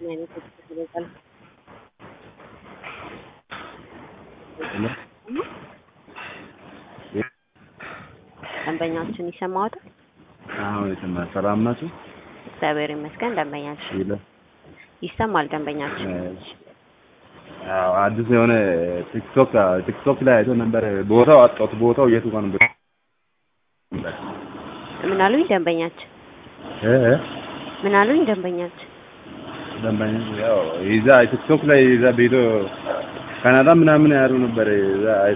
አይነት ይገልጻል? ደንበኛችን ይሰማዎታል? አሁን ይሰማል። ሰላም ናችሁ? እግዚአብሔር ይመስገን። ደንበኛችን ይሰማል። ደንበኛችን አዎ፣ አዲስ የሆነ ቲክቶክ ላይ አይቶ ነበር። ቦታው አጣሁት። ቦታው የቱ ጋር ነው? ምን አሉኝ ደንበኛችን? ምን አሉኝ ደንበኛችን? ያው ቲክቶክ ላይ ቪዲዮ ካናዳ ምናምን ያሉ ነበር።